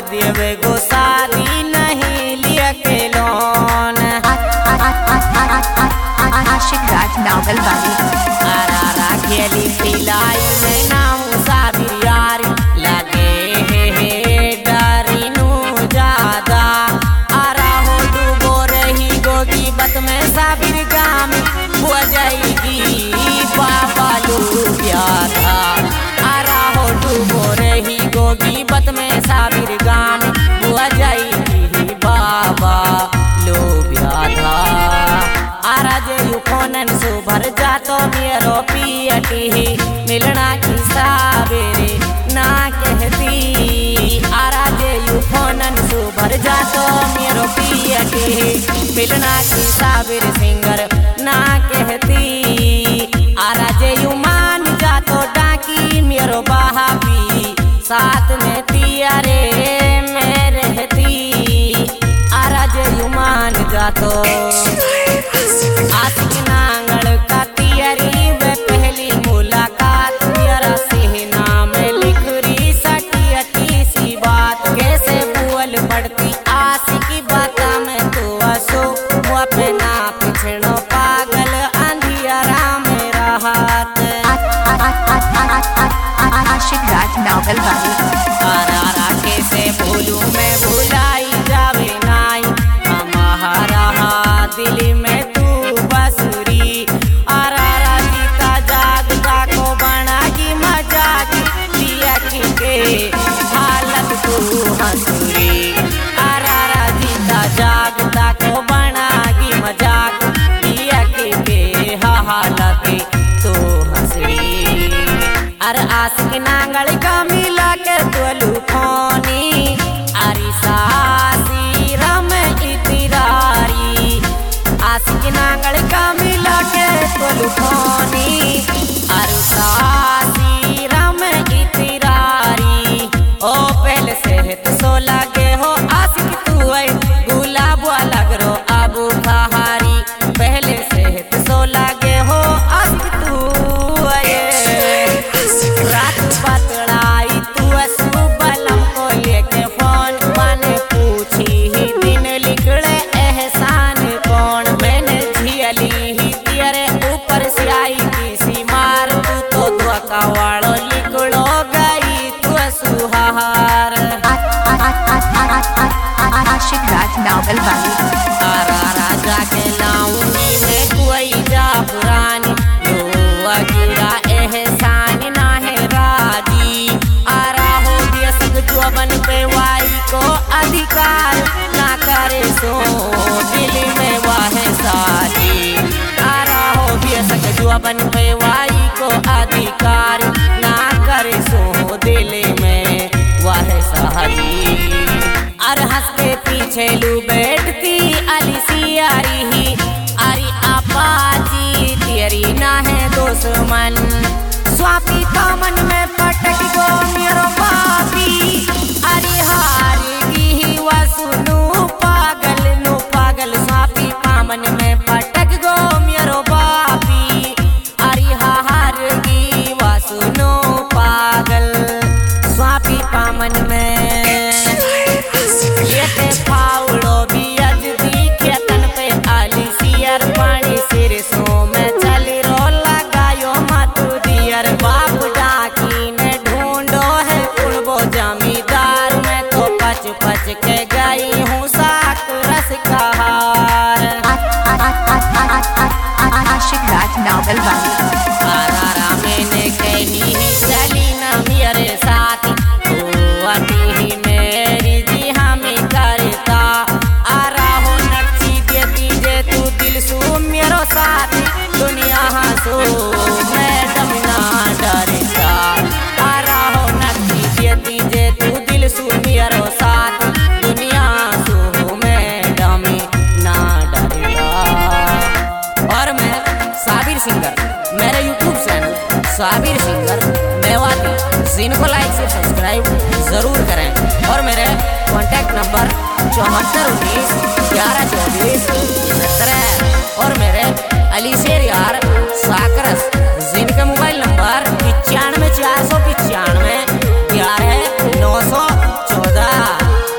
देवे गो शादी नहीं लिया के लोन। आशिक राज नावल वाली आरा खेली पिलाई में नाम साबिर यार लगे हे डरी नू ज्यादा। आरा हो डूबो रही गोगी बत में साबिर गाम हो जाएगी बाबा लूबिया था। आरा हो डूबो रही गोगी बत में साबिर गाम हो जाएगी बाबा लूबिया था। आरा जे फोनन सु भर जातो मेरो पियटी मिलना की सावेरे ना कहती। आरा जे फोनन सु भर जातो मेरो पियटी मिलना की सावेरे सिंगर ना कहती। आरा जे मान जातो डाकी मेरो बहाबी साथ में तियारे में रहती। आरा जे मान जातो आशिक नांगल का तियरी वे पहली मुलाकात मेरा सीना में लिख रही सटी सी बात। कैसे बोल पड़ती आशिकी बात में तू असो वो पे ना पिछड़ो पागल अंधियारा मेरा हाथ। आशिक राज नावल वाली आरा कैसे भूलूं मैं भुलाई जावे नाई हमारा दिल में तू बसुरी। आरा जीता जागता को बनागी मजाक दिया के हालत तू हंसुरी। आरा जीता जागता को बनागी मजाक दिया के हालत तू हंसुरी। अरे आशिक नांगल का मिला के तोलू फोनी अरे सासी रम इतिरारी। आशिक नांगल का मिला के तोलू फोनी अरे सासी रम इतिरारी। ओ पहले सेहत सो लगे हो आशिक तू है गुलाब लग रो अबू कहारी। पहले सेहत सो लगे हो आशिक तू रात बतलाई तू सुबलम को लेके फोन माने पूछी ही दिन लिखड़े एहसान कौन। मैंने झियली ही तेरे ऊपर से आई किसी मार तू तो धोखा वालो लिखड़ो गई तू सुहार। आशिक राज नावल वाली आरा राजा के लाऊंगी मैं कोई जा पुरानी गिरा एहसान ना है राजी। आरा हो दिया सग जोबन पे वाई को अधिकार ना करे सो दिल में वाहे साजी। आरा हो दिया सग जोबन पे वाई को अधिकार ना करे सो दिल में वाहे साजी। अर हंस के पीछे लू बैठती अलिसियारी ही अरे आपाजी तेरी ना है दुश्मन। स्वापी का मन में पटक गो मेरो बापी अरे हारेगी ही वसुनु पागल स्वापी का मन में पटक गो मेरो बापी अरे हारेगी वसुनु पागल स्वापी का मन में। ये फाउड़ो भी अज दिखे तन पे अलिसियर पानी सिर सो में चली रो लगायो मातू दियर। बाप डाकी ने ढूंढो है कुलबो जमींदार। मैं तो पच के गई हूँ साक रस का हार। आशिक राज नावल वाली आरा मैंने कहीं ही चली ना मेरे साथ ही मेरी जी हमें करता। आरा हो नक्शी देती जे तू दिल सू मेरो साथ दुनिया हंसो मैडम ना डरता। आरा हो नक्शी देती जे तू दिल सू मेरो साथ दुनिया सो मैडम ना डरता। और मैं साबिर सिंगर मेरे YouTube channel Sabir singer Mewati जिनको लाइक से सब्सक्राइब जरूर करें। और मेरे कॉन्टैक्ट नंबर 7419 1124 17 और मेरे अलीशेर यार साकरस जिनका मोबाइल नंबर 95 495 11 914।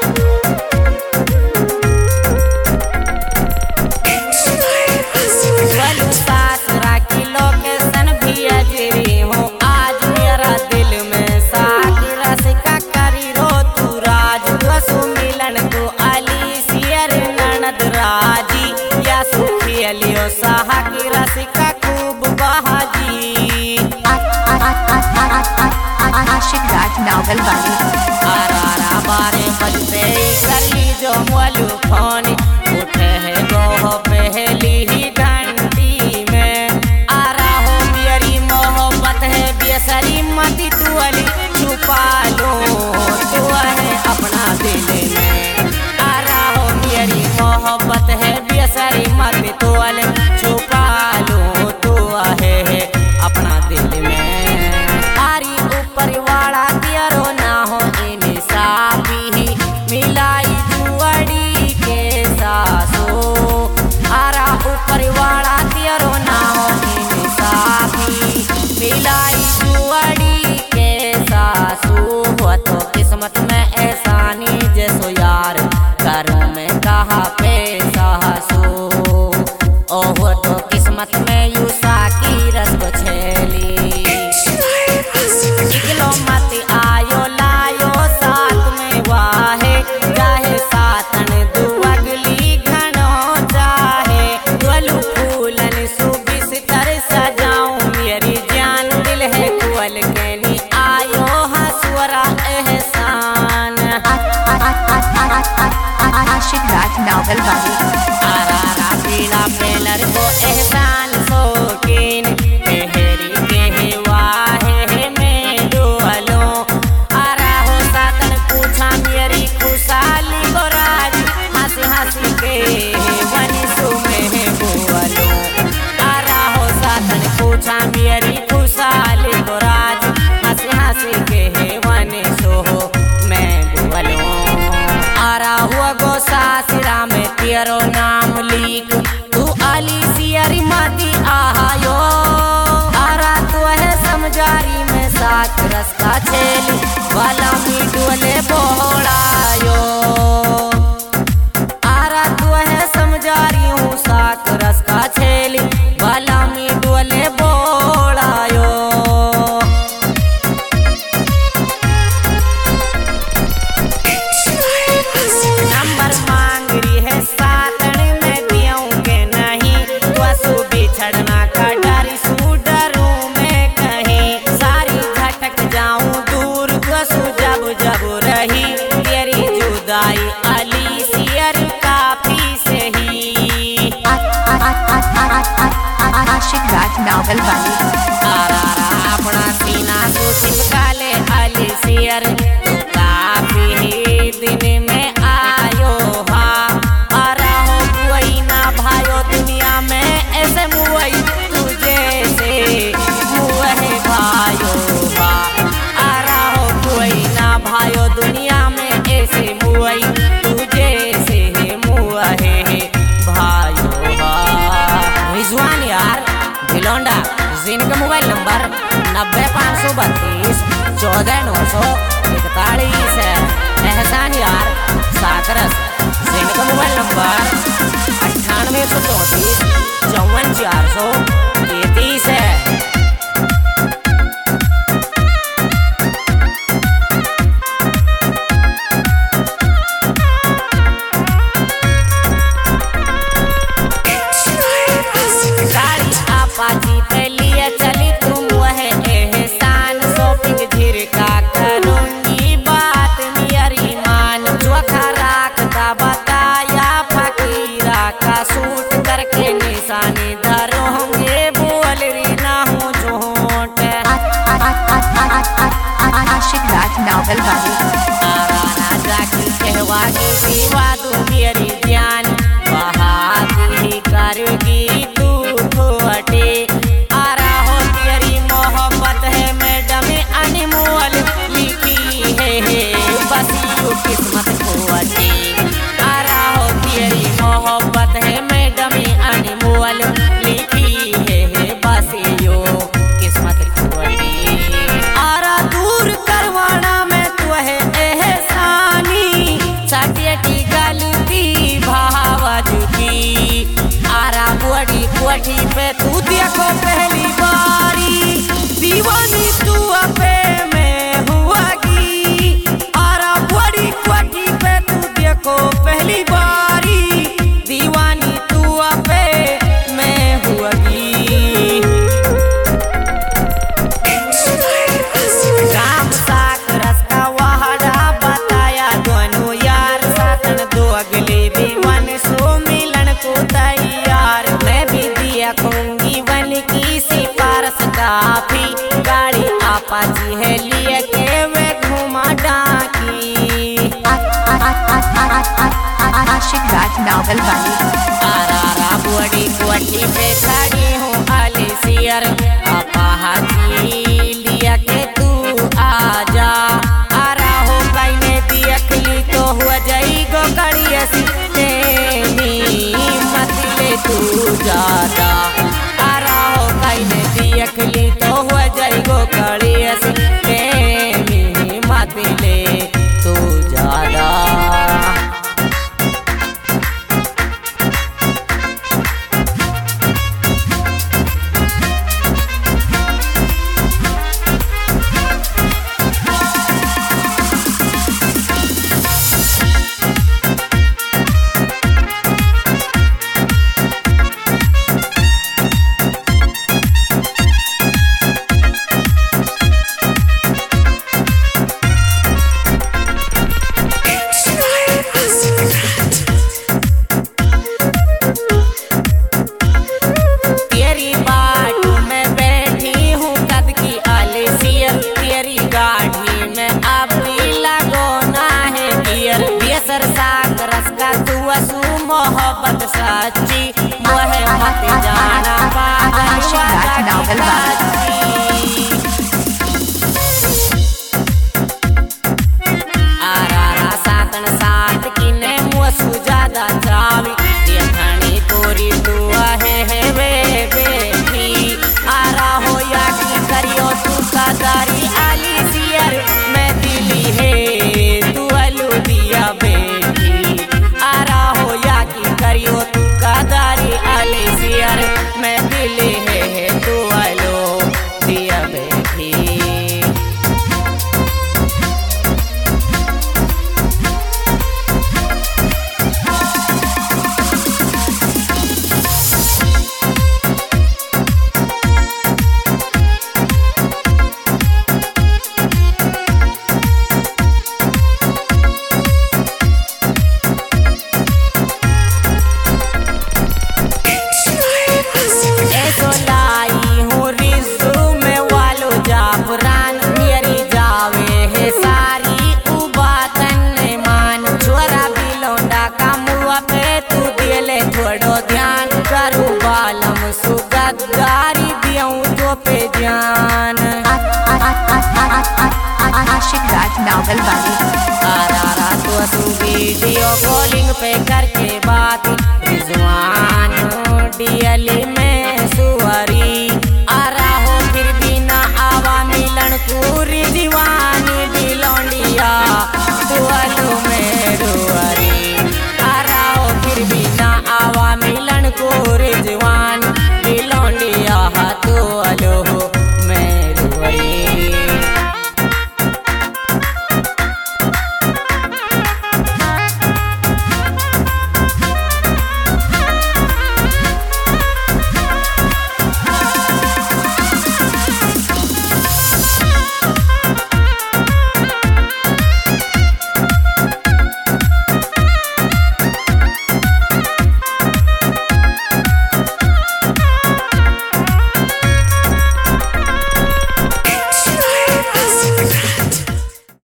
आशिक राज नावल वाले। आरा बारे बजते कर ली जो मोलू फोन उठे है गोह पहली ही घंटी में। आरा हो मेरी मोहब्बत है बेसरी मत तू अली छुपा लो तू है अपना दिल में। आरा हो मेरी मोहब्बत है बेसरी मत तू अली छुपा लो तू है अपना दिल में। आरी ऊपर वाला तेरो ना हो इंसाफी मिलाई जुआड़ी के सासो। आरा ऊपर वाला तेरो ना हो इंसाफी मिलाई जुआड़ी के सासू। हुआ तो किस्मत में एहसानी जैसो यार करूँ मैं कहा पे सासू। ओ हुआ तो किस्मत में यूसा की रस्म छेली निकलो मत आयो लायो साथ में वाहे चाहे सातन दुअगली घनो चाहे दुअलू फूलन सुबिस्तर सजाऊं मेरी जान दिल है कुअल कहनी आयो हंसुरा एहसान। आशिक राज नावल वाले। आरा पीला पेलर को एहसान शौकीन तेहरी के वाहे में डोलो। आरा हो सातन पूछा मेरी खुशहाली को राज हंसी हंसी के वनिसु में बोलो। आरा हो सातन पूछा मेरी खुशहाली को राज हंसी हंसी के वनिसु में बोलो। आरा हुआ गो सासरा में तेरो नाम लिख तू अली सियरी मती आयो। आरा तू है समझारी में साथ रस्ता छेली वाला मी डोले बोड़ायो। आरा तू है समझारी हूँ साथ रस्ता छेली वाला मी डोले बोड़ायो। नंबर मांग रही है सातन में दियों के नहीं त्वसु बिछड़ना का डर सू डरूं मैं कहीं सारी झटक जाऊं दूर त्वसु जब जब रही तेरी जुदाई अली सियर काफी से ही। आशिक राज नावल वाले। आरा अपना सीना को चिपका ले अली सियर काफी ही दिन में आयो हा। आरा हो कोई ना भायो दुनिया में ऐसे मुआई तुझे से मुहे भायो हा। आरा हो कोई ना भायो दुनिया में ऐसे मुआई तुझे से मुहे भायो हा। रिजवान यार भिलोंडा जिनका मोबाइल नंबर 90 532 14 941 है। एहसान यार साकरस जिनका मोबाइल नंबर 98 134 54 433 है। गाड़ी आपाची पे लिए चली तुम वह एहसान शॉपिंग झिरका करूंगी बात मेरी मान। चोखा राखता बताया फकीरा का सूट करके निशानी धरोगे बोल रही ना हूँ झूठ। आशिक राज नावल वाले। आरा राजा की कहवागी दीवा तू मेरी जान बहादी करगी तू थोटे। आरा हो तेरी मोहब्बत है मैडम अनमोल लिखी है बस यू किस्मत खोटे। आरा हो तेरी मोहब्बत है मैडम अनमोल लिखी है बस यू किस्मत खोटे। आरा दूर करवाना में तू है एहसानी सटियटी गलती भावज की। आरा बुआड़ी कोठी पे तू देखो पहली बारी दीवानी तू अपे में हुआगी। आरा बुआड़ी कोठी पे तू देखो पहली बारी दीवानी तू अपे में हुआगी। राम सा नावल वाली। आरारा बुआड़ी कोठी पे खड़ी हूँ अलिसियर अपाहाजी लिया के तू आजा। आरा हो कईने देख ली तो हुआ जाई गो कड़िया सितेनी मत ले तू ज्यादा। आरा हो कईने देख ली तो हुआ जाई गो कड़िया सितेनी मत ले तू ज्यादा। मोहब्बत सच्ची वह मत जाना पागल नावल वाली। आरारा सातन सात किने मुसु ज्यादा चावी देखनी कोरी तू है वे बेटी। आरा हो या की करियो तू कदारी अलिसियर मैं दिली है तू अलू दिया बेटी। आरा हो या की करियो तू कदारी अलिसियर मैं दिली है तू अलू दिया बेटी। थोड़ो ध्यान करू बालम सुगदारी दियऊं तो पे जान। आशिक राज नावल वाली। आरारा तो तू वीडियो कॉलिंग पे करके बात रिजवान डीएलई में